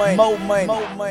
more money.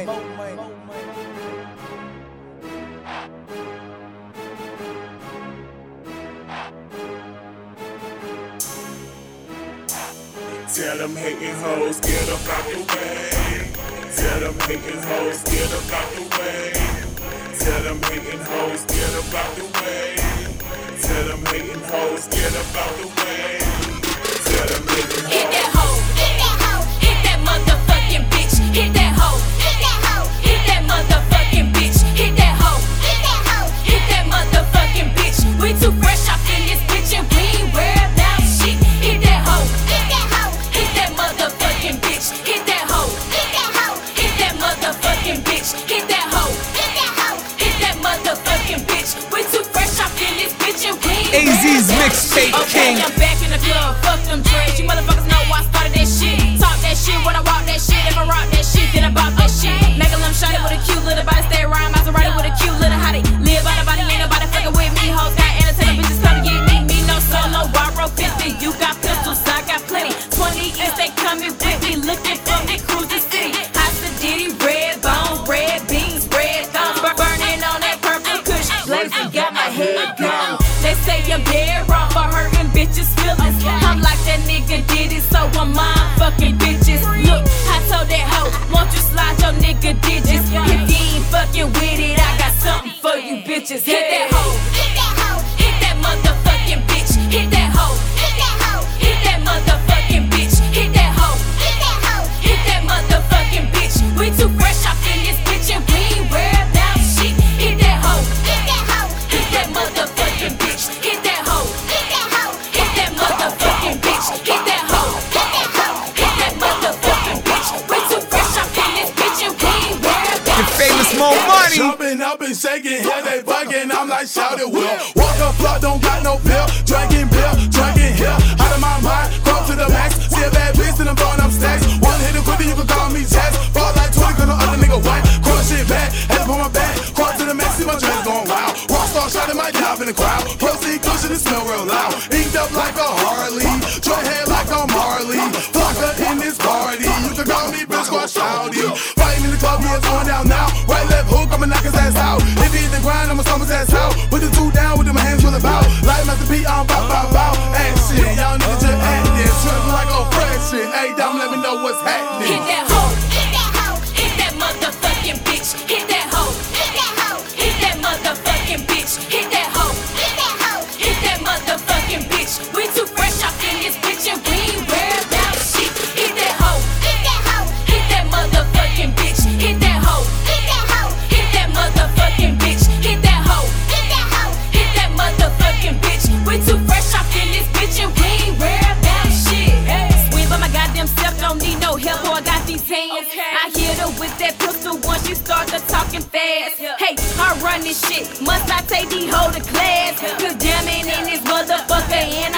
Tell them hating hoes, get up out the way. Tell them hating hoes, get up out the way. Tell them hating hoes, get up out the way. Tell them hating hoes, get up out the way. Tell them hating hoes. Hit that hoe, hit that hoe, hit that motherfucking bitch. Hit that hoe, hit that hoe, hit that motherfucking bitch. Hit that hoe, hit that hoe, hit that motherfucking bitch. We too fresh off in this bitch and we ain't worried about shit. Hit that hoe, hit that hoe, hit that motherfucking bitch. Hit that hoe, hit that hoe, hit that motherfucking bitch. Hit that hoe, hit that hoe, hit that motherfucking bitch. We too fresh off in this bitch and we ain't AZ's mixtape king. I'm back in the club, fuck them dreads. You motherfuckers know I started that shit. Talk that shit when I walk that shit. If I rock that shit, then I bop that shit. Make a limb shawty with a cute little body, stay around Maserati with a cute little hottie. Live by the body, ain't nobody fucking with me. Hoes got entertainment, bitches come to get me no solo. Borrow 50, you got pistols, I got plenty. 20 East, they coming with me, looking for me, cruise the city. Hot Diddy, red bones, red beans, red thumbs, burning on that purple kush. Blazing, got my head gone. They say I'm dead wrong for hurting bitches' feelings. I'm like that nigga did it, so I'm mind fucking bitches. Look, I told that hoe, won't you slide your nigga digits? If you ain't fucking with it, I got something for you bitches. Hit that hoe, hit that hoe, hit that motherfucking bitch. Hit that hoe, hit that hoe, hit that motherfucking bitch. Hit that hoe, hit that hoe, hit that motherfucking bitch. We too fresh off in this bitch and we ain't worried about shit. Hit that hoe, hit that hoe, hit that motherfucking bitch. Hit that hoe, hit that hoe, hit that motherfucking bitch. Hit that hoe, hit that hoe, hit that motherfucking bitch. We too fresh off in this bitch and we ain't worried about The famous Mo Money. Jumping up and shaking, hear they bugging, I'm like shout it will. Walk up floor, don't got no pill. Drinking here, out of my mind, cross to the max. See a bad bitch and I'm throwing up stacks. One hit it quicker, you can call me Jax. Fall like 20, cause no other nigga white. Cross shit back, head up on my back. Cross to the max, see my dreads going wild. Rockstar shot in my job in the crowd. Proceed cushion, it smell real loud. Inked up like a Harley, joy head like a Marley. Flocker in this party, you can call me bitch, squad shouty. Fighting in the club, yeah, it's going down now. Right, left hook, I'ma knock his ass out. If he hit the grind, I'ma stomp his ass out. Put the two down with them hands with a bow. Like Master P, I'm bow, bow, bow. Action, y'all niggas just acting. Tripping like a fraction. Hey, Dom, let me know what's happening. Hit that hoe, hit that hoe, hit that motherfucking bitch. Hit that hoe, hit that hoe, hit that motherfucking bitch. Hit that hoe, hit that hoe, hit that motherfucking bitch. We too fresh off in this bitch and we ain't worried about shit. Hit that hoe, hit that hoe, hit that motherfucking bitch. Hit that hoe, hit that hoe, hit that motherfucking bitch. Hit that hoe, hit that hoe, hit that motherfucking bitch. We too fresh off in this bitch and we ain't worried about shit. Swing by my goddamn self, don't need no help, or I got these hands. I hit her with that pistol once she started talking fast. Hey, I run this shit, must I take these hoes to class? Cause damn it in this motherfucker and